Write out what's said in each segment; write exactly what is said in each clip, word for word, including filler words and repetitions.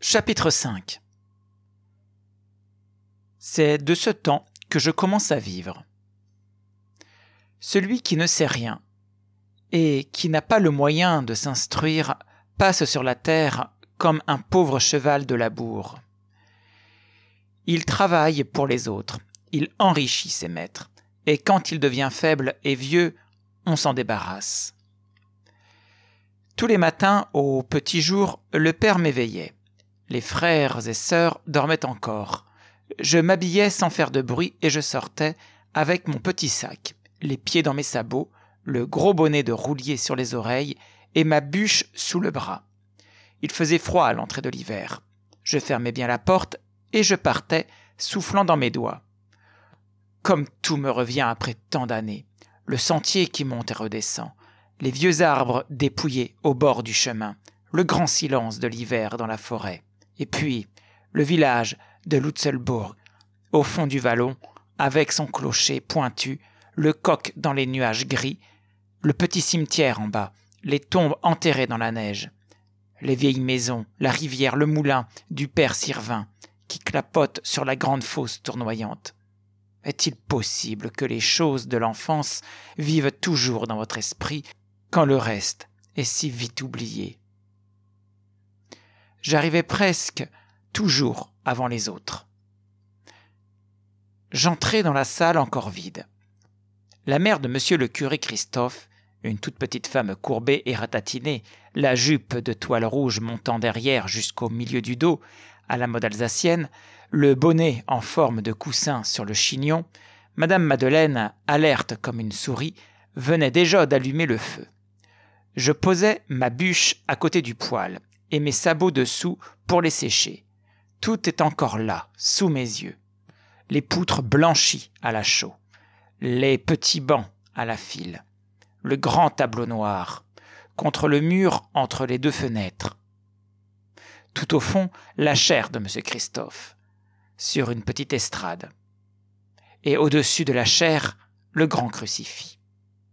Chapitre cinq. C'est de ce temps que je commence à vivre. Celui qui ne sait rien et qui n'a pas le moyen de s'instruire passe sur la terre comme un pauvre cheval de labour. Il travaille pour les autres, il enrichit ses maîtres, et quand il devient faible et vieux, on s'en débarrasse. Tous les matins, au petit jour, le père m'éveillait. Les frères et sœurs dormaient encore. Je m'habillais sans faire de bruit et je sortais avec mon petit sac, les pieds dans mes sabots, le gros bonnet de roulier sur les oreilles et ma bûche sous le bras. Il faisait froid à l'entrée de l'hiver. Je fermais bien la porte et je partais, soufflant dans mes doigts. Comme tout me revient après tant d'années, le sentier qui monte et redescend, les vieux arbres dépouillés au bord du chemin, le grand silence de l'hiver dans la forêt, et puis le village de Lutzelbourg, au fond du vallon, avec son clocher pointu, le coq dans les nuages gris, le petit cimetière en bas, les tombes enterrées dans la neige, les vieilles maisons, la rivière, le moulin du père Sirvin, qui clapote sur la grande fosse tournoyante. Est-il possible que les choses de l'enfance vivent toujours dans votre esprit quand le reste est si vite oublié? J'arrivais presque toujours avant les autres. J'entrai dans la salle encore vide. La mère de monsieur le curé Christophe, une toute petite femme courbée et ratatinée, la jupe de toile rouge montant derrière jusqu'au milieu du dos, à la mode alsacienne, le bonnet en forme de coussin sur le chignon, madame Madeleine, alerte comme une souris, venait déjà d'allumer le feu. Je posais ma bûche à côté du poêle et mes sabots dessous pour les sécher. Tout est encore là, sous mes yeux. Les poutres blanchies à la chaux, les petits bancs à la file, le grand tableau noir, contre le mur entre les deux fenêtres. Tout au fond, la chaire de monsieur Christophe, sur une petite estrade. Et au-dessus de la chaire, le grand crucifix.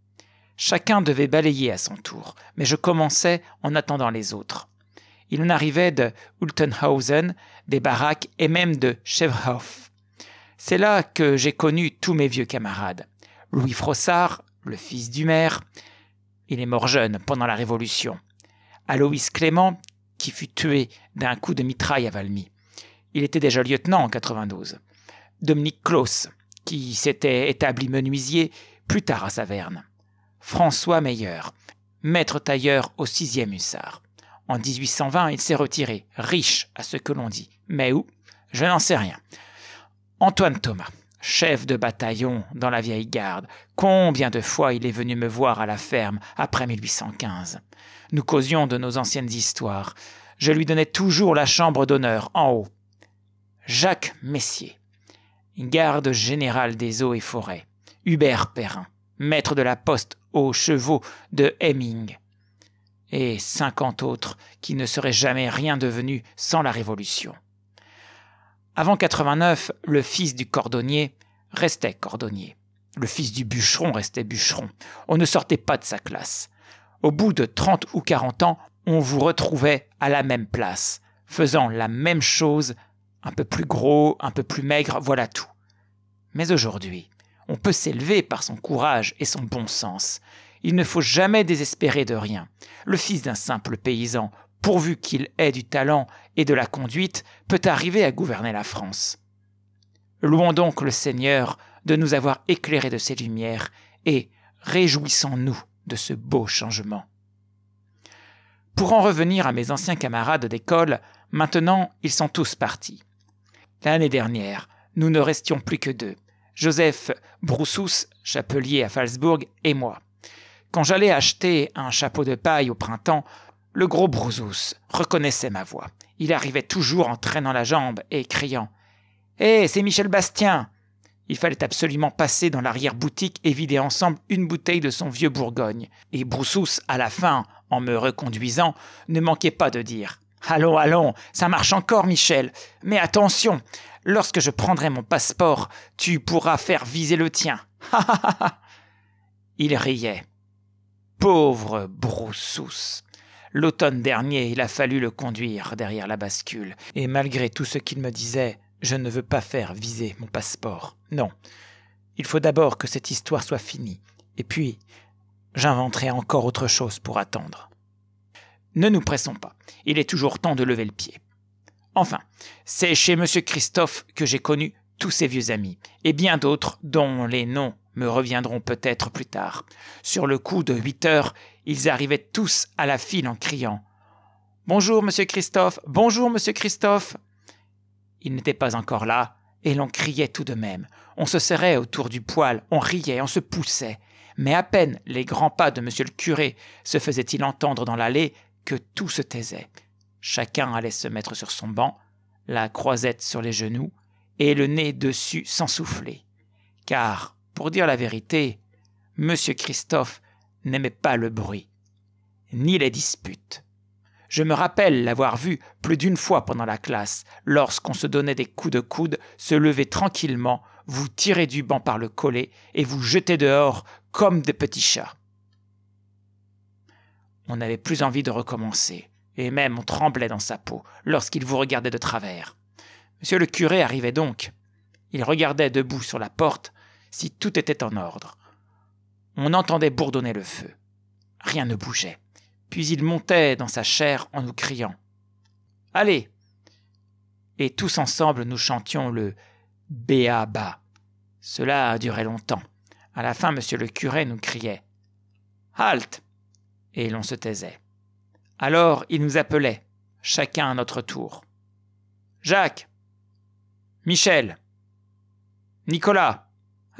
Chacun devait balayer à son tour, mais je commençais en attendant les autres. Il en arrivait de Ultenhausen, des baraques et même de Schevhof. C'est là que j'ai connu tous mes vieux camarades. Louis Frossard, le fils du maire, il est mort jeune pendant la Révolution. Aloïs Clément, qui fut tué d'un coup de mitraille à Valmy. Il était déjà lieutenant en quatre-vingt-douze. Dominique Claus, qui s'était établi menuisier plus tard à Saverne. François Meyer, maître tailleur au sixième hussard. En dix-huit cent vingt, il s'est retiré, riche à ce que l'on dit. Mais où? Je n'en sais rien. Antoine Thomas, chef de bataillon dans la vieille garde. Combien de fois il est venu me voir à la ferme après mille huit cent quinze. Nous causions de nos anciennes histoires. Je lui donnais toujours la chambre d'honneur, en haut. Jacques Messier, garde général des eaux et forêts. Hubert Perrin, maître de la poste aux chevaux de Hemming. Et cinquante autres qui ne seraient jamais rien devenus sans la Révolution. Avant quatre-vingt-neuf, le fils du cordonnier restait cordonnier. Le fils du bûcheron restait bûcheron. On ne sortait pas de sa classe. Au bout de trente ou quarante ans, on vous retrouvait à la même place, faisant la même chose, un peu plus gros, un peu plus maigre, voilà tout. Mais aujourd'hui, on peut s'élever par son courage et son bon sens. Il ne faut jamais désespérer de rien. Le fils d'un simple paysan, pourvu qu'il ait du talent et de la conduite, peut arriver à gouverner la France. Louons donc le Seigneur de nous avoir éclairés de ses lumières et réjouissons-nous de ce beau changement. Pour en revenir à mes anciens camarades d'école, maintenant ils sont tous partis. L'année dernière, nous ne restions plus que deux, Joseph Broussous, chapelier à Phalsbourg, et moi. Quand j'allais acheter un chapeau de paille au printemps, le gros Broussous reconnaissait ma voix. Il arrivait toujours en traînant la jambe et criant « Hé, hey, c'est Michel Bastien !» Il fallait absolument passer dans l'arrière-boutique et vider ensemble une bouteille de son vieux Bourgogne. Et Broussous, à la fin, en me reconduisant, ne manquait pas de dire « Allons, allons, ça marche encore, Michel. Mais attention, lorsque je prendrai mon passeport, tu pourras faire viser le tien. » Il riait. Pauvre Broussous. L'automne dernier, il a fallu le conduire derrière la bascule. Et malgré tout ce qu'il me disait, je ne veux pas faire viser mon passeport. Non, il faut d'abord que cette histoire soit finie. Et puis, j'inventerai encore autre chose pour attendre. Ne nous pressons pas. Il est toujours temps de lever le pied. Enfin, c'est chez M. Christophe que j'ai connu tous ses vieux amis, et bien d'autres dont les noms me reviendront peut-être plus tard. Sur le coup de huit heures, ils arrivaient tous à la file en criant « Bonjour, monsieur Christophe! Bonjour, monsieur Christophe !» Il n'était pas encore là, et l'on criait tout de même. On se serrait autour du poêle, on riait, on se poussait. Mais à peine les grands pas de monsieur le curé se faisaient-ils entendre dans l'allée que tout se taisait. Chacun allait se mettre sur son banc, la croisette sur les genoux, et le nez dessus sans souffler. Car, pour dire la vérité, monsieur Christophe n'aimait pas le bruit, ni les disputes. Je me rappelle l'avoir vu plus d'une fois pendant la classe, lorsqu'on se donnait des coups de coude, se lever tranquillement, vous tirer du banc par le collet et vous jeter dehors comme des petits chats. On n'avait plus envie de recommencer, et même on tremblait dans sa peau lorsqu'il vous regardait de travers. Monsieur le curé arrivait donc. Il regardait debout sur la porte si tout était en ordre. On entendait bourdonner le feu. Rien ne bougeait. Puis il montait dans sa chaire en nous criant « Allez !» Et tous ensemble nous chantions le « Béaba ». Cela a duré longtemps. À la fin, monsieur le curé nous criait « Halte !» Et l'on se taisait. Alors il nous appelait, chacun à notre tour. « Jacques ! Michel ! Nicolas ! Arrive !»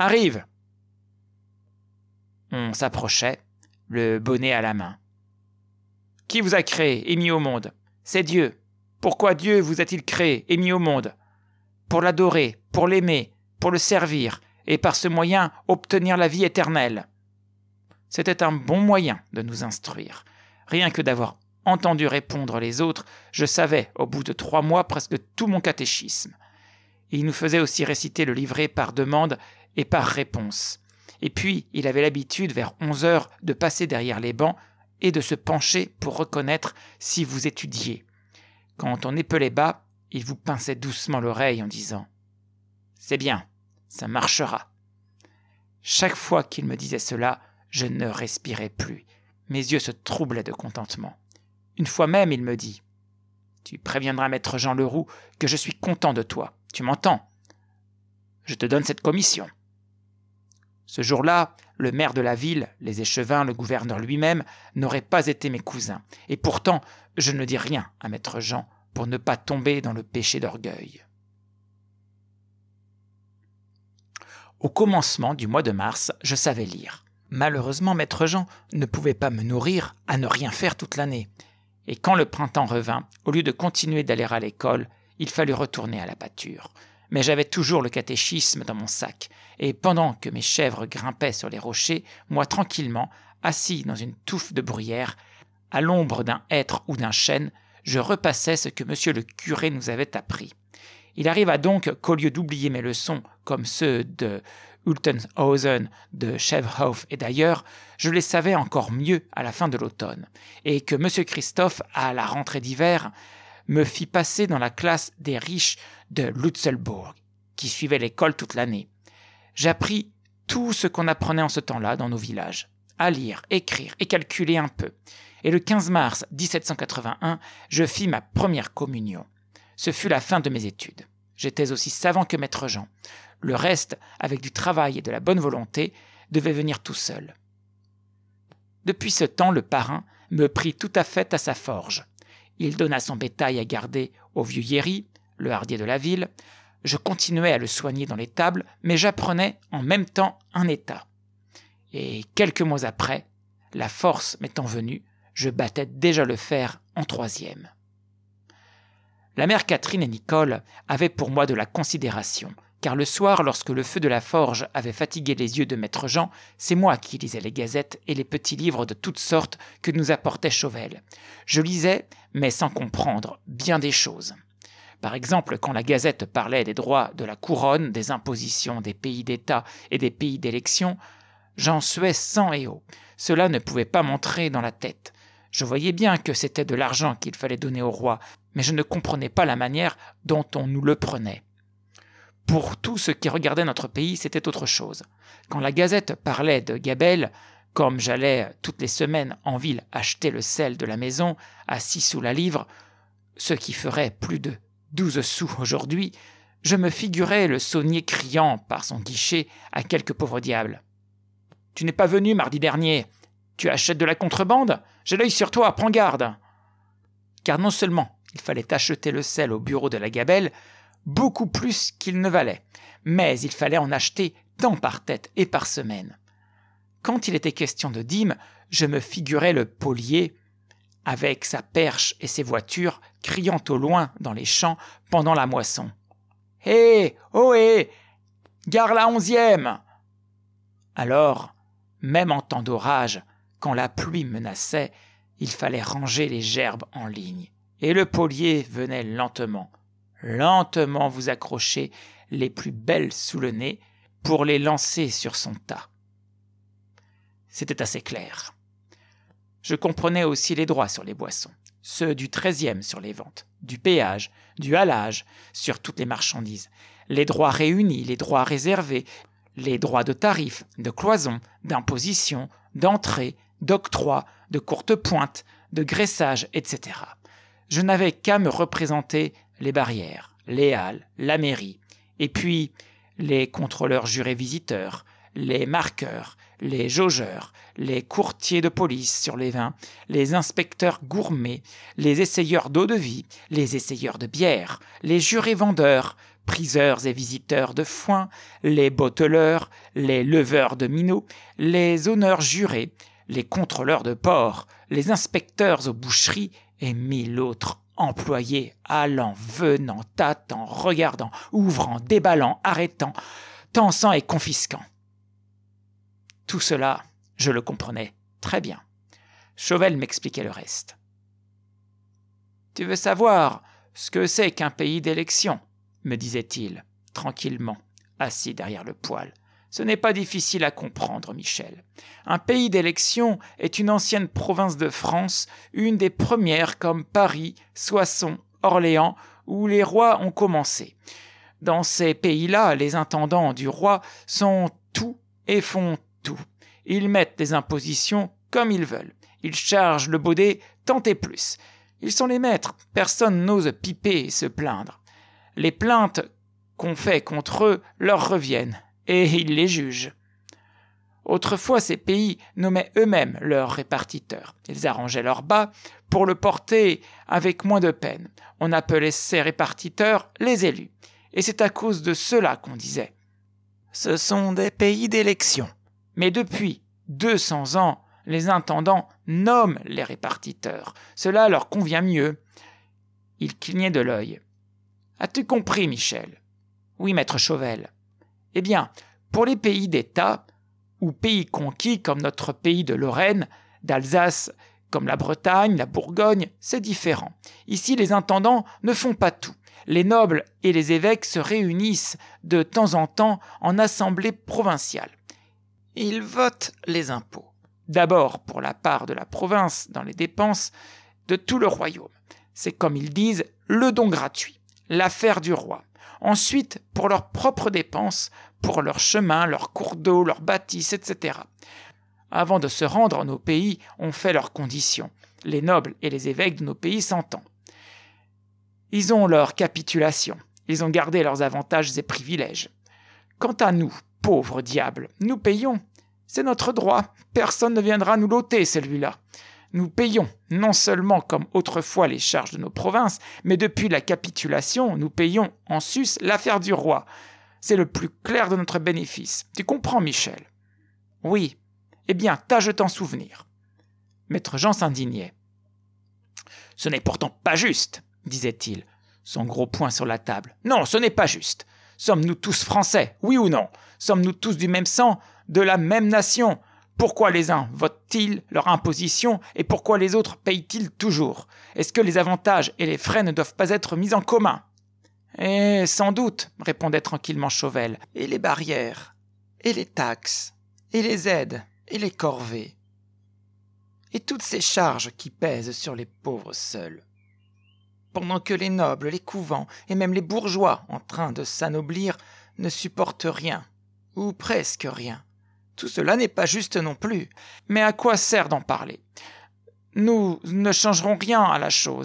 On s'approchait, le bonnet à la main. « Qui vous a créé et mis au monde ? C'est Dieu. Pourquoi Dieu vous a-t-il créé et mis au monde ? Pour l'adorer, pour l'aimer, pour le servir, et par ce moyen obtenir la vie éternelle. » C'était un bon moyen de nous instruire. Rien que d'avoir entendu répondre les autres, je savais, au bout de trois mois, presque tout mon catéchisme. Il nous faisait aussi réciter le livret par demande et par réponse. Et puis, il avait l'habitude, vers onze heures, de passer derrière les bancs et de se pencher pour reconnaître si vous étudiez. Quand on épelait bas, il vous pinçait doucement l'oreille en disant « C'est bien, ça marchera ». Chaque fois qu'il me disait cela, je ne respirais plus. Mes yeux se troublaient de contentement. Une fois même, il me dit « Tu préviendras maître Jean Leroux que je suis content de toi. Tu m'entends ? Je te donne cette commission. » Ce jour-là, le maire de la ville, les échevins, le gouverneur lui-même n'auraient pas été mes cousins. Et pourtant, je ne dis rien à maître Jean pour ne pas tomber dans le péché d'orgueil. Au commencement du mois de mars, je savais lire. Malheureusement, maître Jean ne pouvait pas me nourrir à ne rien faire toute l'année. Et quand le printemps revint, au lieu de continuer d'aller à l'école, il fallut retourner à la pâture. Mais j'avais toujours le catéchisme dans mon sac, et pendant que mes chèvres grimpaient sur les rochers, moi tranquillement, assis dans une touffe de bruyère, à l'ombre d'un hêtre ou d'un chêne, je repassais ce que monsieur le curé nous avait appris. Il arriva donc qu'au lieu d'oublier mes leçons, comme ceux de Ultenhausen, de Schevhoff et d'ailleurs, je les savais encore mieux à la fin de l'automne, et que monsieur Christophe, à la rentrée d'hiver, me fit passer dans la classe des riches de Lutzelbourg, qui suivaient l'école toute l'année. J'appris tout ce qu'on apprenait en ce temps-là dans nos villages, à lire, écrire et calculer un peu. Et le quinze mars dix-sept cent quatre-vingt-un, je fis ma première communion. Ce fut la fin de mes études. J'étais aussi savant que maître Jean. Le reste, avec du travail et de la bonne volonté, devait venir tout seul. Depuis ce temps, le parrain me prit tout à fait à sa forge. Il donna son bétail à garder au vieux Yéry, le hardier de la ville. Je continuais à le soigner dans l'étable, mais j'apprenais en même temps un état. Et quelques mois après, la force m'étant venue, je battais déjà le fer en troisième. La mère Catherine et Nicole avaient pour moi de la considération, car le soir, lorsque le feu de la forge avait fatigué les yeux de maître Jean, c'est moi qui lisais les gazettes et les petits livres de toutes sortes que nous apportait Chauvel. Je lisais, mais sans comprendre, bien des choses. Par exemple, quand la gazette parlait des droits de la couronne, des impositions des pays d'État et des pays d'élection, j'en suais sang et eau. Cela ne pouvait pas m'entrer dans la tête. Je voyais bien que c'était de l'argent qu'il fallait donner au roi, mais je ne comprenais pas la manière dont on nous le prenait. Pour tous ceux qui regardaient notre pays, c'était autre chose. Quand la Gazette parlait de Gabelle, comme j'allais toutes les semaines en ville acheter le sel de la maison à six sous la livre, ce qui ferait plus de douze sous aujourd'hui, je me figurais le saunier criant par son guichet à quelque pauvre diable. « Tu n'es pas venu mardi dernier. Tu achètes de la contrebande ? J'ai l'œil sur toi, prends garde !» Car non seulement il fallait acheter le sel au bureau de la Gabelle, beaucoup plus qu'il ne valait, mais il fallait en acheter tant par tête et par semaine. Quand il était question de dîmes, je me figurais le polier, avec sa perche et ses voitures, criant au loin dans les champs pendant la moisson. « Hé, ohé, gare la onzième !» Alors, même en temps d'orage, quand la pluie menaçait, il fallait ranger les gerbes en ligne, et le polier venait lentement, lentement vous accrocher les plus belles sous le nez pour les lancer sur son tas. C'était assez clair. Je comprenais aussi les droits sur les boissons, ceux du treizième sur les ventes, du péage, du halage sur toutes les marchandises, les droits réunis, les droits réservés, les droits de tarif, de cloison, d'imposition, d'entrée, d'octroi, de courte pointe, de graissage, et cetera. Je n'avais qu'à me représenter les barrières, les halles, la mairie, et puis les contrôleurs jurés visiteurs, les marqueurs, les jaugeurs, les courtiers de police sur les vins, les inspecteurs gourmets, les essayeurs d'eau-de-vie, les essayeurs de bière, les jurés vendeurs, priseurs et visiteurs de foin, les botteleurs, les leveurs de minots, les honneurs jurés, les contrôleurs de porc, les inspecteurs aux boucheries et mille autres employés allant, venant, tâtant, regardant, ouvrant, déballant, arrêtant, tensant et confisquant. Tout cela, je le comprenais très bien. Chauvel m'expliquait le reste. « Tu veux savoir ce que c'est qu'un pays d'élection ?» me disait-il, tranquillement, assis derrière le poêle. « Ce n'est pas difficile à comprendre, Michel. Un pays d'élection est une ancienne province de France, une des premières comme Paris, Soissons, Orléans, où les rois ont commencé. Dans ces pays-là, les intendants du roi sont tout et font tout. Ils mettent des impositions comme ils veulent. Ils chargent le baudet tant et plus. Ils sont les maîtres. Personne n'ose piper et se plaindre. Les plaintes qu'on fait contre eux leur reviennent, et ils les jugent. Autrefois, ces pays nommaient eux-mêmes leurs répartiteurs. Ils arrangeaient leur bas pour le porter avec moins de peine. On appelait ces répartiteurs les élus. Et c'est à cause de cela qu'on disait « Ce sont des pays d'élection ». Mais depuis deux cents ans, les intendants nomment les répartiteurs. Cela leur convient mieux. Il clignait de l'œil. « As-tu compris, Michel ?»« Oui, maître Chauvel. »« Eh bien, pour les pays d'État, ou pays conquis comme notre pays de Lorraine, d'Alsace, comme la Bretagne, la Bourgogne, c'est différent. Ici, les intendants ne font pas tout. Les nobles et les évêques se réunissent de temps en temps en assemblée provinciale. Ils votent les impôts. D'abord pour la part de la province dans les dépenses de tout le royaume. C'est comme ils disent le don gratuit, l'affaire du roi. Ensuite pour leurs propres dépenses, pour leurs chemins, leurs cours d'eau, leurs bâtisses, et cetera. Avant de se rendre en nos pays, on fait leurs conditions. Les nobles et les évêques de nos pays s'entendent. Ils ont leur capitulation. Ils ont gardé leurs avantages et privilèges. Quant à nous, pauvres diables, nous payons. C'est notre droit. Personne ne viendra nous l'ôter, celui-là. Nous payons, non seulement comme autrefois les charges de nos provinces, mais depuis la capitulation, nous payons en sus l'affaire du roi. C'est le plus clair de notre bénéfice. Tu comprends, Michel ? Oui. Eh bien, tâche de t'en souvenir. Maître Jean s'indignait. Ce n'est pourtant pas juste, disait-il, son gros poing sur la table. Non, ce n'est pas juste. Sommes-nous tous Français, oui ou non ? Sommes-nous tous du même sang, de la même nation ? Pourquoi les uns votent-ils leur imposition et pourquoi les autres payent-ils toujours ? Est-ce que les avantages et les frais ne doivent pas être mis en commun ? Eh, sans doute, répondait tranquillement Chauvel. Et les barrières, et les taxes, et les aides, et les corvées. et toutes ces charges qui pèsent sur les pauvres seuls. Pendant que les nobles, les couvents et même les bourgeois en train de s'anoblir ne supportent rien, ou presque rien. Tout cela n'est pas juste non plus, mais à quoi sert d'en parler? Nous ne changerons rien à la chose. »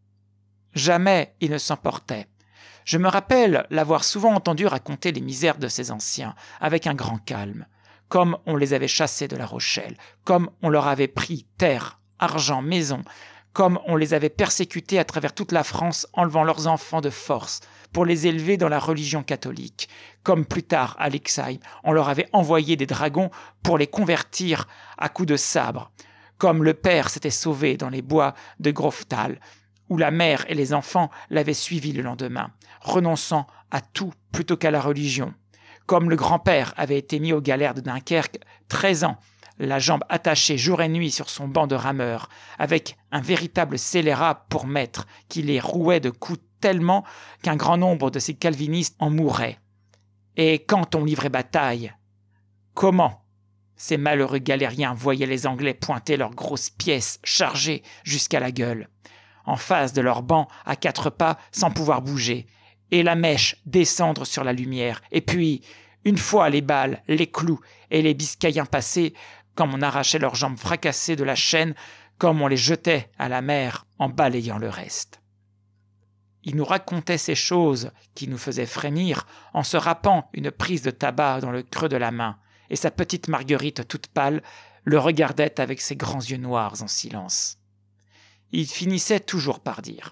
Jamais il ne s'emportait. Je me rappelle l'avoir souvent entendu raconter les misères de ces anciens, avec un grand calme, comme on les avait chassés de La Rochelle, comme on leur avait pris terre, argent, maison, comme on les avait persécutés à travers toute la France, enlevant leurs enfants de force pour les élever dans la religion catholique, comme plus tard à Lexheim, on leur avait envoyé des dragons pour les convertir à coups de sabre, comme le père s'était sauvé dans les bois de Groftal, où la mère et les enfants l'avaient suivi le lendemain, renonçant à tout plutôt qu'à la religion, comme le grand-père avait été mis aux galères de Dunkerque, treize ans, la jambe attachée jour et nuit sur son banc de rameur, avec un véritable scélérat pour maître, qui les rouait de coups tellement qu'un grand nombre de ces calvinistes en mouraient. Et quand on livrait bataille, comment ces malheureux galériens voyaient les Anglais pointer leurs grosses pièces chargées jusqu'à la gueule, en face de leur banc à quatre pas sans pouvoir bouger, et la mèche descendre sur la lumière, et puis, une fois les balles, les clous et les biscayens passés, comme on arrachait leurs jambes fracassées de la chaîne, comme on les jetait à la mer en balayant le reste. Il nous racontait ces choses qui nous faisaient frémir en se râpant une prise de tabac dans le creux de la main, et sa petite Marguerite toute pâle le regardait avec ses grands yeux noirs en silence. Il finissait toujours par dire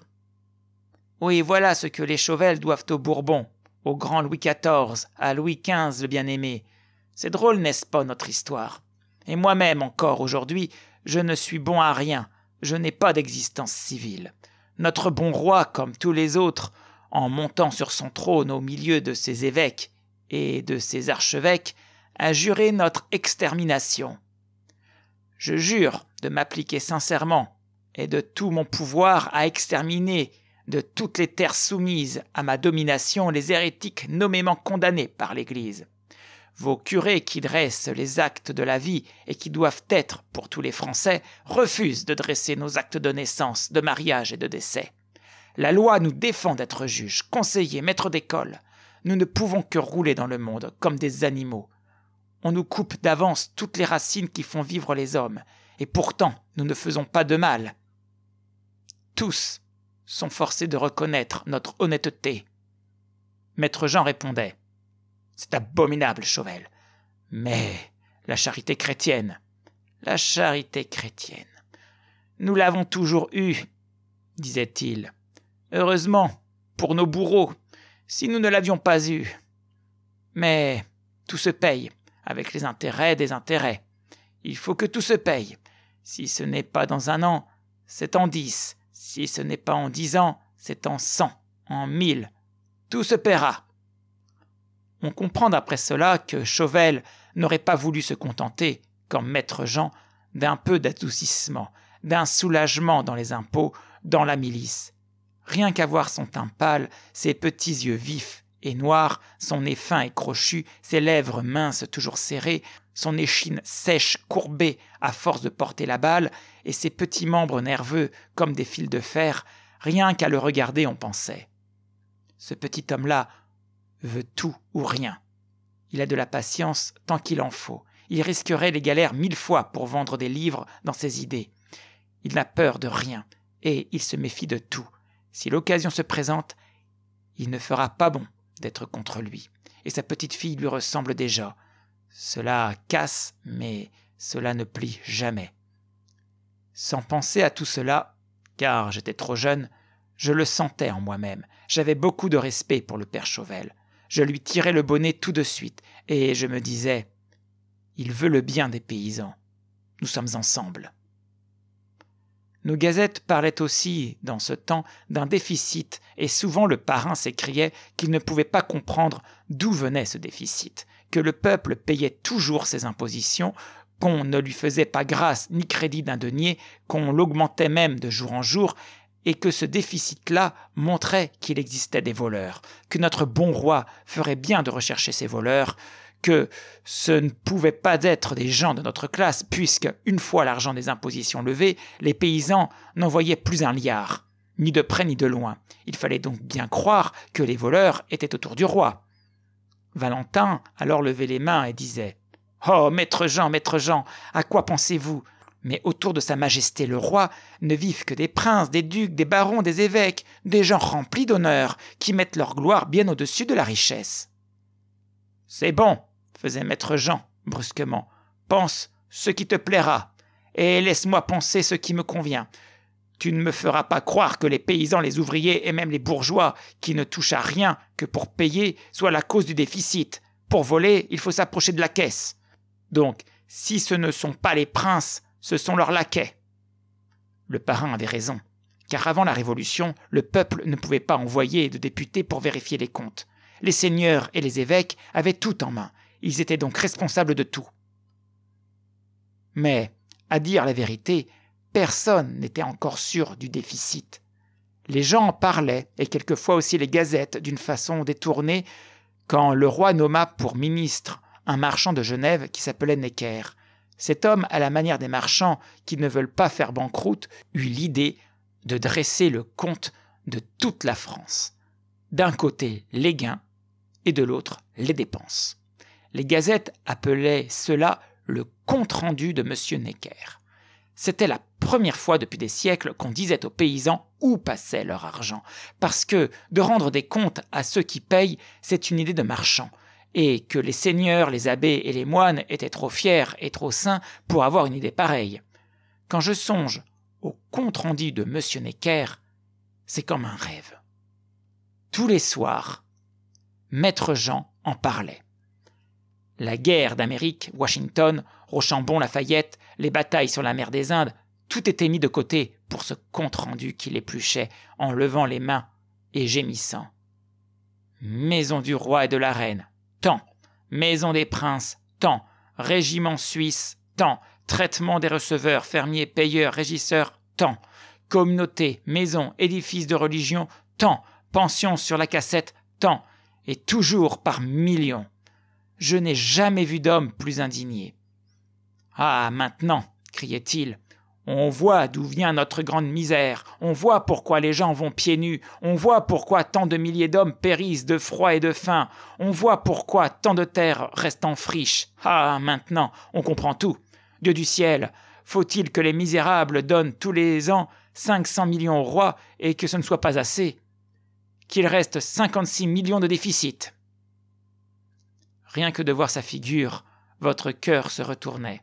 « Oui, voilà ce que les Chauvel doivent aux Bourbons, au grand Louis quatorze, à Louis quinze le bien-aimé. C'est drôle, n'est-ce pas, notre histoire? Et moi-même encore aujourd'hui, je ne suis bon à rien, je n'ai pas d'existence civile. Notre bon roi, comme tous les autres, en montant sur son trône au milieu de ses évêques et de ses archevêques, a juré notre extermination. Je jure de m'appliquer sincèrement et de tout mon pouvoir à exterminer de toutes les terres soumises à ma domination les hérétiques nommément condamnés par l'Église. Vos curés qui dressent les actes de la vie et qui doivent être, pour tous les Français, refusent de dresser nos actes de naissance, de mariage et de décès. La loi nous défend d'être juges, conseillers, maîtres d'école. Nous ne pouvons que rouler dans le monde comme des animaux. On nous coupe d'avance toutes les racines qui font vivre les hommes, et pourtant nous ne faisons pas de mal. Tous sont forcés de reconnaître notre honnêteté. » Maître Jean répondait « C'est abominable, Chauvel. Mais la charité chrétienne, la charité chrétienne, nous l'avons toujours eue, disait-il. Heureusement, pour nos bourreaux, si nous ne l'avions pas eue. Mais tout se paye, avec les intérêts des intérêts. Il faut que tout se paye. Si ce n'est pas dans un an, c'est en dix. Si ce n'est pas en dix ans, c'est en cent, en mille. Tout se paiera. » On comprend d'après cela que Chauvel n'aurait pas voulu se contenter, comme Maître Jean, d'un peu d'adoucissement, d'un soulagement dans les impôts, dans la milice. Rien qu'à voir son teint pâle, ses petits yeux vifs et noirs, son nez fin et crochu, ses lèvres minces toujours serrées, son échine sèche courbée à force de porter la balle, et ses petits membres nerveux comme des fils de fer, rien qu'à le regarder on pensait. Ce petit homme-là veut tout ou rien. Il a de la patience tant qu'il en faut. Il risquerait les galères mille fois pour vendre des livres dans ses idées. Il n'a peur de rien, et il se méfie de tout. Si l'occasion se présente, il ne fera pas bon d'être contre lui. Et sa petite fille lui ressemble déjà. Cela casse, mais cela ne plie jamais. Sans penser à tout cela, car j'étais trop jeune, je le sentais en moi-même. J'avais beaucoup de respect pour le père Chauvel. Je lui tirais le bonnet tout de suite, et je me disais « Il veut le bien des paysans. Nous sommes ensemble. » Nos gazettes parlaient aussi, dans ce temps, d'un déficit, et souvent le parrain s'écriait qu'il ne pouvait pas comprendre d'où venait ce déficit, que le peuple payait toujours ses impositions, qu'on ne lui faisait pas grâce ni crédit d'un denier, qu'on l'augmentait même de jour en jour, et que ce déficit-là montrait qu'il existait des voleurs, que notre bon roi ferait bien de rechercher ces voleurs, que ce ne pouvaient pas être des gens de notre classe, puisque, une fois l'argent des impositions levé, les paysans n'en voyaient plus un liard, ni de près ni de loin. Il fallait donc bien croire que les voleurs étaient autour du roi. Valentin alors levait les mains et disait « Oh, maître Jean, maître Jean, à quoi pensez-vous ? Mais autour de sa majesté le roi ne vivent que des princes, des ducs, des barons, des évêques, des gens remplis d'honneur, qui mettent leur gloire bien au-dessus de la richesse. » « C'est bon, faisait maître Jean brusquement, pense ce qui te plaira, et laisse-moi penser ce qui me convient. Tu ne me feras pas croire que les paysans, les ouvriers et même les bourgeois, qui ne touchent à rien que pour payer, soient la cause du déficit. Pour voler, il faut s'approcher de la caisse. Donc, si ce ne sont pas les princes, ce sont leurs laquais. » Le parrain avait raison, car avant la Révolution, le peuple ne pouvait pas envoyer de députés pour vérifier les comptes. Les seigneurs et les évêques avaient tout en main. Ils étaient donc responsables de tout. Mais, à dire la vérité, personne n'était encore sûr du déficit. Les gens en parlaient, et quelquefois aussi les gazettes, d'une façon détournée, quand le roi nomma pour ministre un marchand de Genève qui s'appelait Necker. Cet homme, à la manière des marchands qui ne veulent pas faire banqueroute, eut l'idée de dresser le compte de toute la France. D'un côté, les gains, et de l'autre, les dépenses. Les gazettes appelaient cela le compte-rendu de M. Necker. C'était la première fois depuis des siècles qu'on disait aux paysans où passait leur argent, parce que de rendre des comptes à ceux qui payent, c'est une idée de marchand, et que les seigneurs, les abbés et les moines étaient trop fiers et trop saints pour avoir une idée pareille. Quand je songe au compte-rendu de M. Necker, c'est comme un rêve. Tous les soirs, Maître Jean en parlait. La guerre d'Amérique, Washington, Rochambeau, Lafayette, les batailles sur la mer des Indes, tout était mis de côté pour ce compte-rendu qu'il épluchait en levant les mains et gémissant. Maison du roi et de la reine, tant. Maison des princes, tant. Régiment suisse, tant. Traitement des receveurs, fermiers, payeurs, régisseurs, tant. Communauté, maison, édifice de religion, tant. Pension sur la cassette, tant. Et toujours par millions. Je n'ai jamais vu d'homme plus indigné. « Ah, maintenant, criait-il, on voit d'où vient notre grande misère, on voit pourquoi les gens vont pieds nus, on voit pourquoi tant de milliers d'hommes périssent de froid et de faim, on voit pourquoi tant de terres restent en friche. Ah, maintenant, on comprend tout. Dieu du ciel, faut-il que les misérables donnent tous les ans cinq cents millions au roi et que ce ne soit pas assez ? Qu'il reste cinquante-six millions de déficit. » Rien que de voir sa figure, votre cœur se retournait.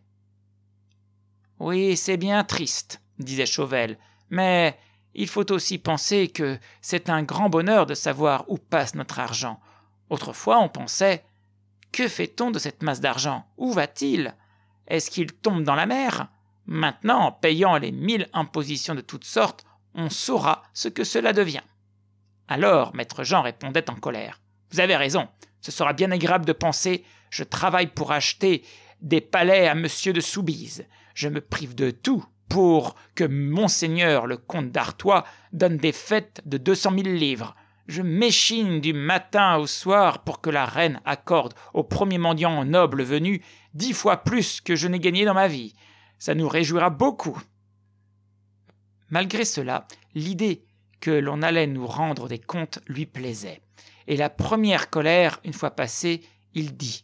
« Oui, c'est bien triste, » disait Chauvel, « mais il faut aussi penser que c'est un grand bonheur de savoir où passe notre argent. Autrefois, on pensait « Que fait-on de cette masse d'argent ? Où va-t-il ? Est-ce qu'il tombe dans la mer ? Maintenant, en payant les mille impositions de toutes sortes, on saura ce que cela devient. » Alors, maître Jean répondait en colère. « Vous avez raison, ce sera bien agréable de penser, je travaille pour acheter des palais à monsieur de Soubise. Je me prive de tout pour que monseigneur le comte d'Artois donne des fêtes de deux cent mille livres. Je m'échine du matin au soir pour que la reine accorde au premier mendiant noble venu dix fois plus que je n'ai gagné dans ma vie. Ça nous réjouira beaucoup. » Malgré cela, l'idée que l'on allait nous rendre des comptes lui plaisait. Et la première colère, une fois passée, il dit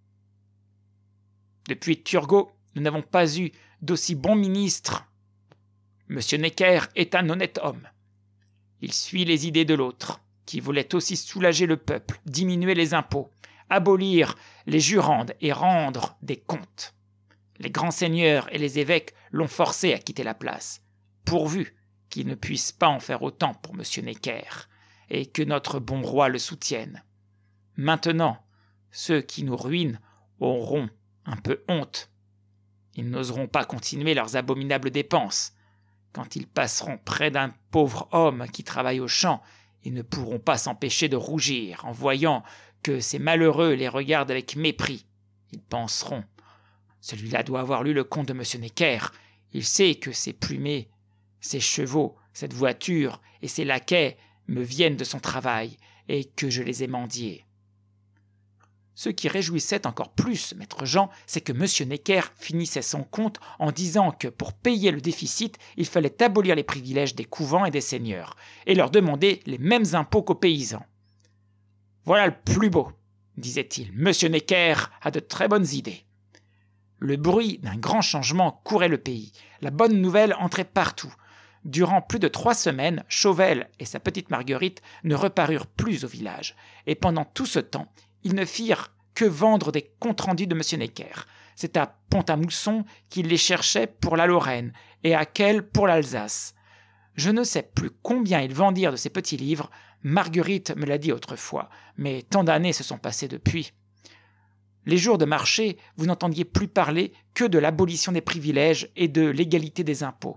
« Depuis Turgot, nous n'avons pas eu d'aussi bon ministre. Monsieur Necker est un honnête homme. Il suit les idées de l'autre, qui voulait aussi soulager le peuple, diminuer les impôts, abolir les jurandes et rendre des comptes. Les grands seigneurs et les évêques l'ont forcé à quitter la place, pourvu qu'il ne puisse pas en faire autant pour monsieur Necker, et que notre bon roi le soutienne. Maintenant, ceux qui nous ruinent auront un peu honte. Ils n'oseront pas continuer leurs abominables dépenses. Quand ils passeront près d'un pauvre homme qui travaille au champ, ils ne pourront pas s'empêcher de rougir en voyant que ces malheureux les regardent avec mépris. Ils penseront « Celui-là doit avoir lu le conte de monsieur Necker. Il sait que ces plumées, ces chevaux, cette voiture et ces laquais me viennent de son travail et que je les ai mendiés. » Ce qui réjouissait encore plus maître Jean, c'est que M. Necker finissait son compte en disant que pour payer le déficit, il fallait abolir les privilèges des couvents et des seigneurs, et leur demander les mêmes impôts qu'aux paysans. « Voilà le plus beau !» disait-il. « M. Necker a de très bonnes idées. » Le bruit d'un grand changement courait le pays. La bonne nouvelle entrait partout. Durant plus de trois semaines, Chauvel et sa petite Marguerite ne reparurent plus au village. Et pendant tout ce temps, ils ne firent que vendre des comptes rendus de M. Necker. C'est à Pont-à-Mousson qu'ils les cherchaient pour la Lorraine et à Kehl pour l'Alsace. Je ne sais plus combien ils vendirent de ces petits livres. Marguerite me l'a dit autrefois, mais tant d'années se sont passées depuis. Les jours de marché, vous n'entendiez plus parler que de l'abolition des privilèges et de l'égalité des impôts.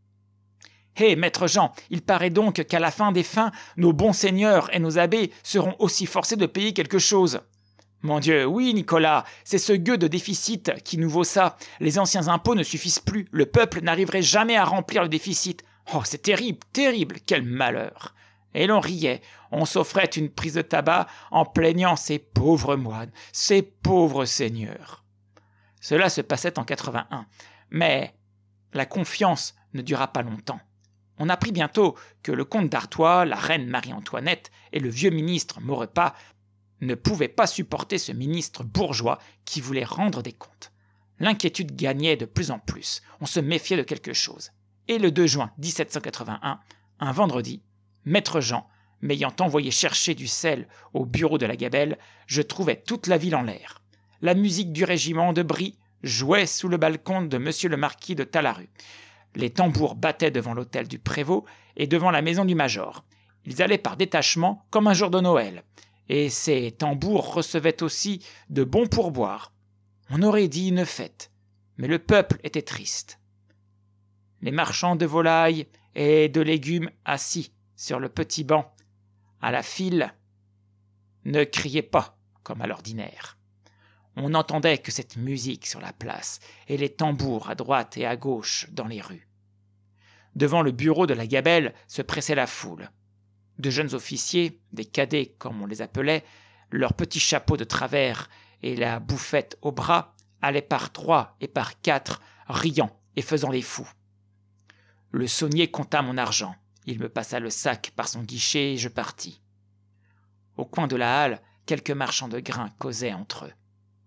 Hé, maître Jean, il paraît donc qu'à la fin des fins, nos bons seigneurs et nos abbés seront aussi forcés de payer quelque chose. Mon Dieu, oui, Nicolas, c'est ce gueux de déficit qui nous vaut ça. Les anciens impôts ne suffisent plus. Le peuple n'arriverait jamais à remplir le déficit. Oh, c'est terrible, terrible, quel malheur. Et l'on riait, on s'offrait une prise de tabac en plaignant ces pauvres moines, ces pauvres seigneurs. Cela se passait en quatre-vingt-un, mais la confiance ne dura pas longtemps. On apprit bientôt que le comte d'Artois, la reine Marie-Antoinette et le vieux ministre Maurepas ne pouvaient pas supporter ce ministre bourgeois qui voulait rendre des comptes. L'inquiétude gagnait de plus en plus, on se méfiait de quelque chose. Et le deux juin dix-sept cent quatre-vingt-un, un vendredi, maître Jean, m'ayant envoyé chercher du sel au bureau de la Gabelle, je trouvais toute la ville en l'air. La musique du régiment de Brie jouait sous le balcon de monsieur le marquis de Talaru. Les tambours battaient devant l'hôtel du prévôt et devant la maison du major. Ils allaient par détachement comme un jour de Noël. Et ces tambours recevaient aussi de bons pourboires. On aurait dit une fête, mais le peuple était triste. Les marchands de volailles et de légumes assis sur le petit banc, à la file, ne criaient pas comme à l'ordinaire. On n'entendait que cette musique sur la place et les tambours à droite et à gauche dans les rues. Devant le bureau de la Gabelle se pressait la foule. De jeunes officiers, des cadets comme on les appelait, leurs petits chapeaux de travers et la bouffette au bras, allaient par trois et par quatre, riant et faisant les fous. Le saunier compta mon argent. Il me passa le sac par son guichet et je partis. Au coin de la halle, quelques marchands de grains causaient entre eux.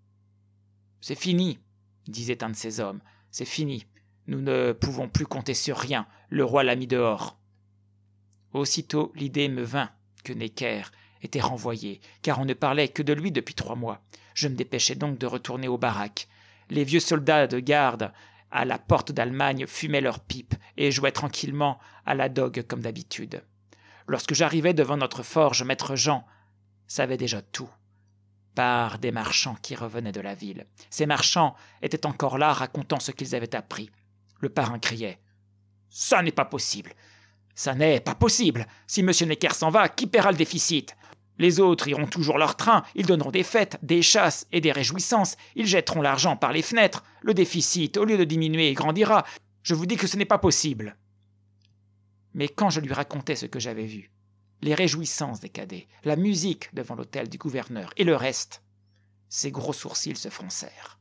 « C'est fini, » disait un de ces hommes, « c'est fini. Nous ne pouvons plus compter sur rien. Le roi l'a mis dehors. » Aussitôt, l'idée me vint que Necker était renvoyé, car on ne parlait que de lui depuis trois mois. Je me dépêchai donc de retourner aux baraques. Les vieux soldats de garde à la porte d'Allemagne fumaient leurs pipes et jouaient tranquillement à la dogue comme d'habitude. Lorsque j'arrivai devant notre forge, maître Jean savait déjà tout, par des marchands qui revenaient de la ville. Ces marchands étaient encore là, racontant ce qu'ils avaient appris. Le parrain criait « Ça n'est pas possible ! Ça n'est pas possible ! Si M. Necker s'en va, qui paiera le déficit ? Les autres iront toujours leur train, ils donneront des fêtes, des chasses et des réjouissances, ils jetteront l'argent par les fenêtres, le déficit, au lieu de diminuer, grandira. Je vous dis que ce n'est pas possible. » Mais quand je lui racontais ce que j'avais vu, les réjouissances des cadets, la musique devant l'hôtel du gouverneur et le reste, ses gros sourcils se froncèrent.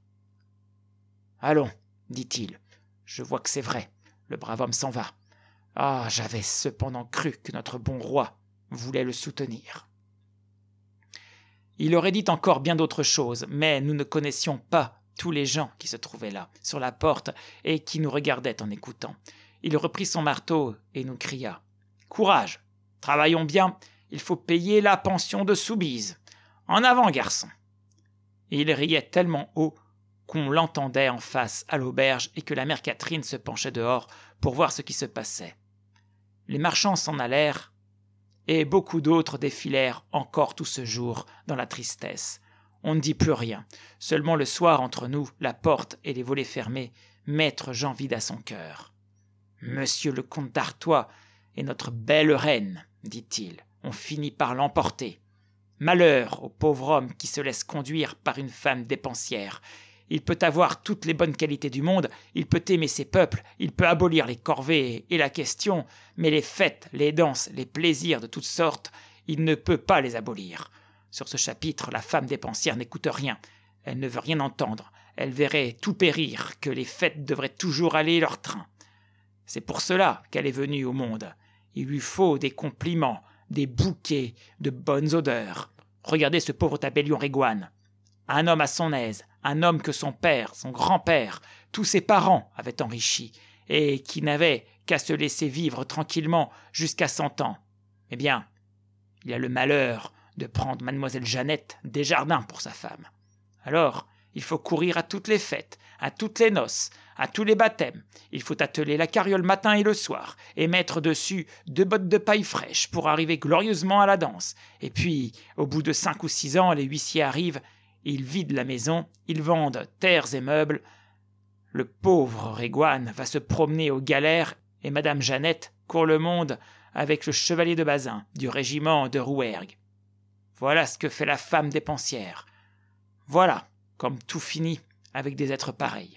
« Allons, dit-il, je vois que c'est vrai, le brave homme s'en va. Ah, j'avais cependant cru que notre bon roi voulait le soutenir. » Il aurait dit encore bien d'autres choses, mais nous ne connaissions pas tous les gens qui se trouvaient là, sur la porte, et qui nous regardaient en écoutant. Il reprit son marteau et nous cria « Courage, travaillons bien, il faut payer la pension de Soubise. En avant, garçon !» Et il riait tellement haut qu'on l'entendait en face à l'auberge et que la mère Catherine se penchait dehors pour voir ce qui se passait. Les marchands s'en allèrent, et beaucoup d'autres défilèrent encore tout ce jour dans la tristesse. On ne dit plus rien. Seulement le soir, entre nous, la porte et les volets fermés, maître Jean vida son cœur. « Monsieur le comte d'Artois et notre belle reine, dit-il, ont fini par l'emporter. Malheur au pauvre homme qui se laisse conduire par une femme dépensière. Il peut avoir toutes les bonnes qualités du monde, il peut aimer ses peuples, il peut abolir les corvées et la question, mais les fêtes, les danses, les plaisirs de toutes sortes, il ne peut pas les abolir. Sur ce chapitre, la femme dépensière n'écoute rien. Elle ne veut rien entendre. Elle verrait tout périr, que les fêtes devraient toujours aller leur train. C'est pour cela qu'elle est venue au monde. Il lui faut des compliments, des bouquets, de bonnes odeurs. Regardez ce pauvre tabellion Régoine. Un homme à son aise, un homme que son père, son grand-père, tous ses parents avaient enrichi, et qui n'avait qu'à se laisser vivre tranquillement jusqu'à cent ans. Eh bien, il a le malheur de prendre mademoiselle Jeannette Desjardins pour sa femme. Alors, il faut courir à toutes les fêtes, à toutes les noces, à tous les baptêmes. Il faut atteler la carriole matin et le soir, et mettre dessus deux bottes de paille fraîche pour arriver glorieusement à la danse. Et puis, au bout de cinq ou six ans, les huissiers arrivent, ils vident la maison, ils vendent terres et meubles. Le pauvre Régoine va se promener aux galères, et madame Jeannette court le monde avec le chevalier de Bazin, du régiment de Rouergue. Voilà ce que fait la femme dépensière. Voilà comme tout finit avec des êtres pareils.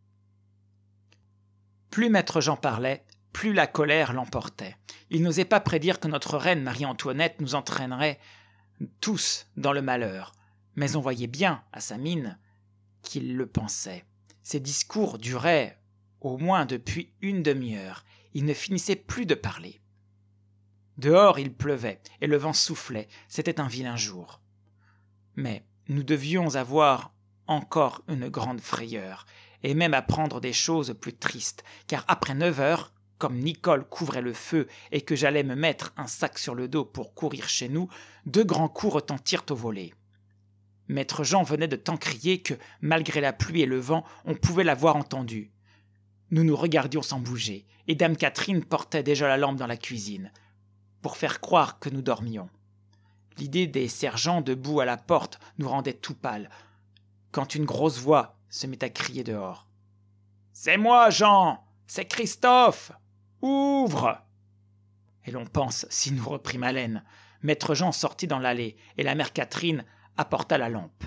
Plus maître Jean parlait, plus la colère l'emportait. Il n'osait pas prédire que notre reine Marie-Antoinette nous entraînerait tous dans le malheur. Mais on voyait bien, à sa mine, qu'il le pensait. Ses discours duraient au moins depuis une demi-heure. Il ne finissait plus de parler. Dehors, il pleuvait, et le vent soufflait. C'était un vilain jour. Mais nous devions avoir encore une grande frayeur, et même apprendre des choses plus tristes, car après neuf heures, comme Nicole couvrait le feu et que j'allais me mettre un sac sur le dos pour courir chez nous, deux grands coups retentirent au volet. Maître Jean venait de tant crier que, malgré la pluie et le vent, on pouvait l'avoir entendu. Nous nous regardions sans bouger, et dame Catherine portait déjà la lampe dans la cuisine, pour faire croire que nous dormions. L'idée des sergents debout à la porte nous rendait tout pâles, quand une grosse voix se mit à crier dehors. « C'est moi, Jean! C'est Christophe! Ouvre !» Et l'on pense si nous reprîmes haleine. Maître Jean sortit dans l'allée, et la mère Catherine apporta la lampe.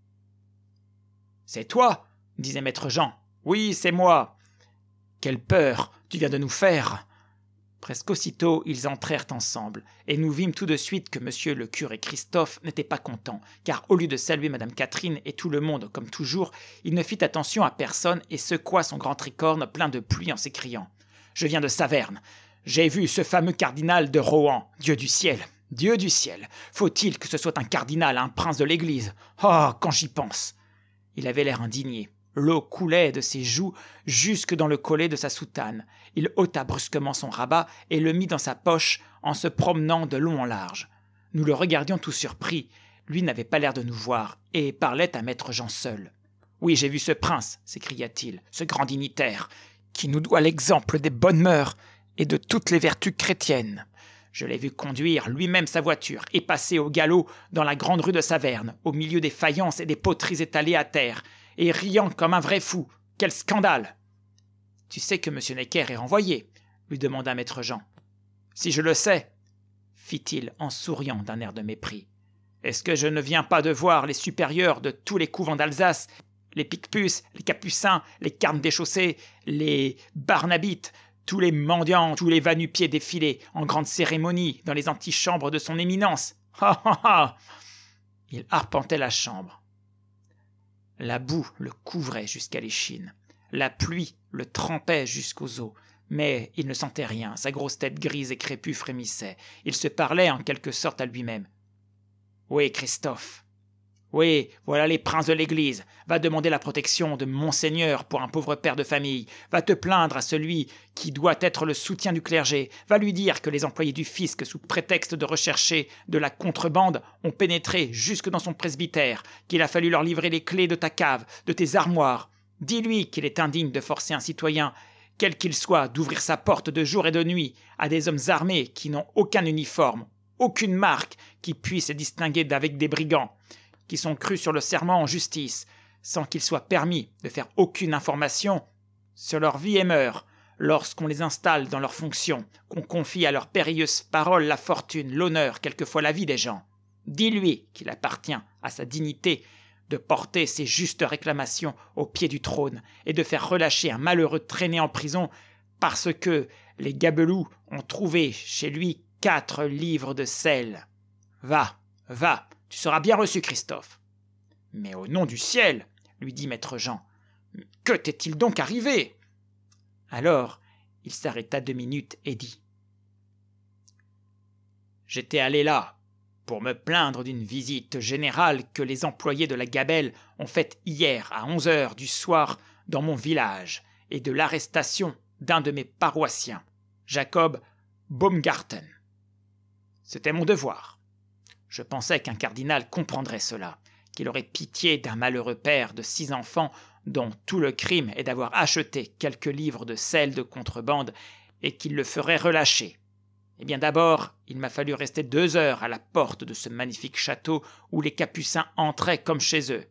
« C'est toi ?» disait maître Jean. « Oui, c'est moi. »« Quelle peur tu viens de nous faire !» Presque aussitôt, ils entrèrent ensemble, et nous vîmes tout de suite que monsieur le curé Christophe n'était pas content, car au lieu de saluer madame Catherine et tout le monde comme toujours, il ne fit attention à personne et secoua son grand tricorne plein de pluie en s'écriant « Je viens de Saverne. J'ai vu ce fameux cardinal de Rohan. Dieu du ciel, Dieu du ciel. Faut-il que ce soit un cardinal, un prince de l'Église? Oh, quand j'y pense !» Il avait l'air indigné. L'eau coulait de ses joues jusque dans le collet de sa soutane. Il ôta brusquement son rabat et le mit dans sa poche en se promenant de long en large. Nous le regardions tout surpris. Lui n'avait pas l'air de nous voir et parlait à maître Jean seul. « Oui, j'ai vu ce prince, s'écria-t-il, ce grand dignitaire, qui nous doit l'exemple des bonnes mœurs et de toutes les vertus chrétiennes. Je l'ai vu conduire lui-même sa voiture et passer au galop dans la grande rue de Saverne, au milieu des faïences et des poteries étalées à terre, et riant comme un vrai fou. Quel scandale !»« Tu sais que M. Necker est renvoyé ?» lui demanda maître Jean. « Si je le sais, » fit-il en souriant d'un air de mépris. « Est-ce que je ne viens pas de voir les supérieurs de tous les couvents d'Alsace, les Picpus, les Capucins, les Carmes déchaussés, les Barnabites, tous les mendiants, tous les va-nu-pieds défilés en grande cérémonie dans les antichambres de son éminence. Ha ha ha !» Il arpentait la chambre. La boue le couvrait jusqu'à l'échine. La pluie le trempait jusqu'aux os. Mais il ne sentait rien. Sa grosse tête grise et crépue frémissait. Il se parlait en quelque sorte à lui-même. « Oui, Christophe. Oui, voilà les princes de l'Église. Va demander la protection de Monseigneur pour un pauvre père de famille. Va te plaindre à celui qui doit être le soutien du clergé. Va lui dire que les employés du fisc, sous prétexte de rechercher de la contrebande, ont pénétré jusque dans son presbytère, qu'il a fallu leur livrer les clés de ta cave, de tes armoires. Dis-lui qu'il est indigne de forcer un citoyen, quel qu'il soit, d'ouvrir sa porte de jour et de nuit à des hommes armés qui n'ont aucun uniforme, aucune marque qui puisse les distinguer d'avec des brigands, qui sont crus sur le serment en justice, sans qu'il soit permis de faire aucune information sur leur vie et mœurs, lorsqu'on les installe dans leurs fonctions, qu'on confie à leurs périlleuses paroles la fortune, l'honneur, quelquefois la vie des gens. Dis-lui qu'il appartient à sa dignité de porter ses justes réclamations au pied du trône et de faire relâcher un malheureux traîné en prison parce que les gabelous ont trouvé chez lui quatre livres de sel. Va, va, Tu seras bien reçu, Christophe. » »« Mais au nom du ciel, » lui dit maître Jean, « que t'est-il donc arrivé ?» Alors, il s'arrêta deux minutes et dit « J'étais allé là pour me plaindre d'une visite générale que les employés de la Gabelle ont faite hier à onze heures du soir dans mon village et de l'arrestation d'un de mes paroissiens, Jacob Baumgarten. C'était mon devoir. Je pensais qu'un cardinal comprendrait cela, qu'il aurait pitié d'un malheureux père de six enfants dont tout le crime est d'avoir acheté quelques livres de sel de contrebande et qu'il le ferait relâcher. Eh bien d'abord, il m'a fallu rester deux heures à la porte de ce magnifique château où les capucins entraient comme chez eux.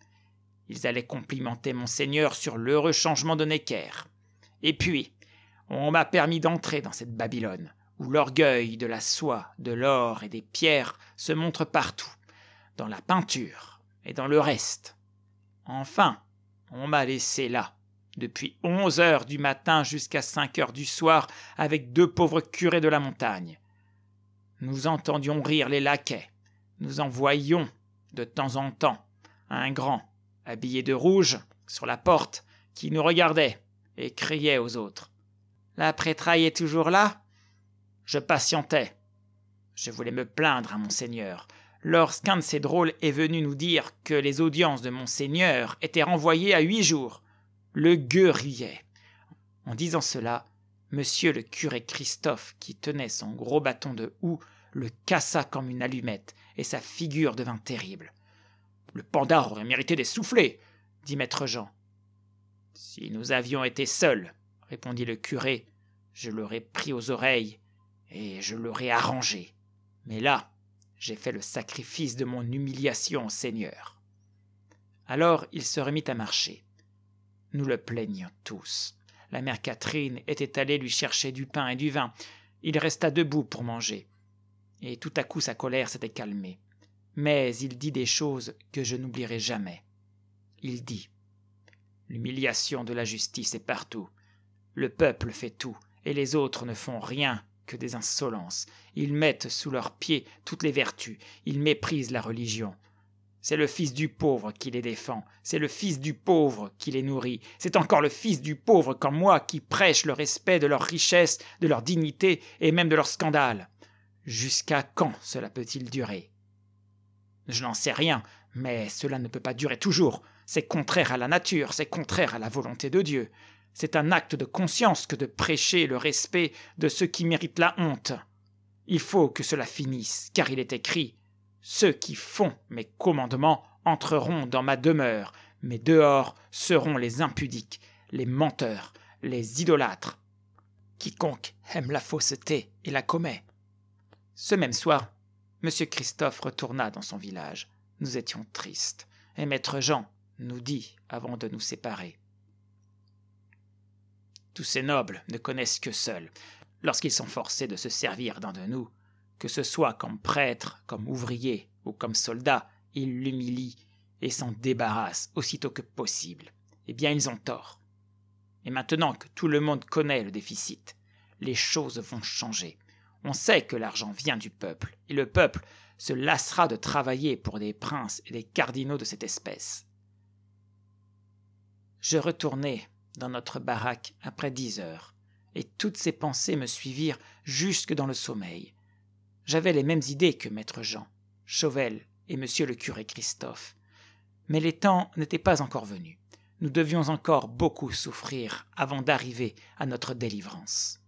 Ils allaient complimenter monseigneur sur l'heureux changement de Necker. Et puis, on m'a permis d'entrer dans cette Babylone, où l'orgueil de la soie, de l'or et des pierres se montre partout, dans la peinture et dans le reste. Enfin, on m'a laissé là, depuis onze heures du matin jusqu'à cinq heures du soir, avec deux pauvres curés de la montagne. Nous entendions rire les laquais, nous en voyions, de temps en temps, un grand, habillé de rouge, sur la porte, qui nous regardait et criait aux autres. La prêtraille est toujours là ? Je patientais. Je voulais me plaindre à monseigneur, lorsqu'un de ces drôles est venu nous dire que les audiences de monseigneur étaient renvoyées à huit jours. Le gueux riait. En disant cela, monsieur le curé Christophe, qui tenait son gros bâton de houx, le cassa comme une allumette, et sa figure devint terrible. « Le pendard aurait mérité des soufflets, » dit maître Jean. « Si nous avions été seuls, » répondit le curé, « je l'aurais pris aux oreilles et je l'aurais arrangé. Mais là, j'ai fait le sacrifice de mon humiliation au Seigneur. » Alors il se remit à marcher. Nous le plaignions tous. La mère Catherine était allée lui chercher du pain et du vin. Il resta debout pour manger. Et tout à coup sa colère s'était calmée. Mais il dit des choses que je n'oublierai jamais. Il dit « L'humiliation de la justice est partout. Le peuple fait tout, et les autres ne font rien que des insolences. Ils mettent sous leurs pieds toutes les vertus. Ils méprisent la religion. C'est le fils du pauvre qui les défend. C'est le fils du pauvre qui les nourrit. C'est encore le fils du pauvre comme moi qui prêche le respect de leur richesse, de leur dignité et même de leur scandale. Jusqu'à quand cela peut-il durer ? Je n'en sais rien, mais cela ne peut pas durer toujours. C'est contraire à la nature, c'est contraire à la volonté de Dieu. C'est un acte de conscience que de prêcher le respect de ceux qui méritent la honte. Il faut que cela finisse, car il est écrit « Ceux qui font mes commandements entreront dans ma demeure, mais dehors seront les impudiques, les menteurs, les idolâtres. Quiconque aime la fausseté et la commet. » Ce même soir, M. Christophe retourna dans son village. Nous étions tristes, et maître Jean nous dit avant de nous séparer. Tous ces nobles ne connaissent que seuls, lorsqu'ils sont forcés de se servir d'un de nous, que ce soit comme prêtre, comme ouvrier ou comme soldat, ils l'humilient et s'en débarrassent aussitôt que possible. Eh bien, ils ont tort. Et maintenant que tout le monde connaît le déficit, les choses vont changer. On sait que l'argent vient du peuple, et le peuple se lassera de travailler pour des princes et des cardinaux de cette espèce. Je retournai dans notre baraque après dix heures, et toutes ces pensées me suivirent jusque dans le sommeil. J'avais les mêmes idées que maître Jean, Chauvel et monsieur le curé Christophe. Mais les temps n'étaient pas encore venus. Nous devions encore beaucoup souffrir avant d'arriver à notre délivrance.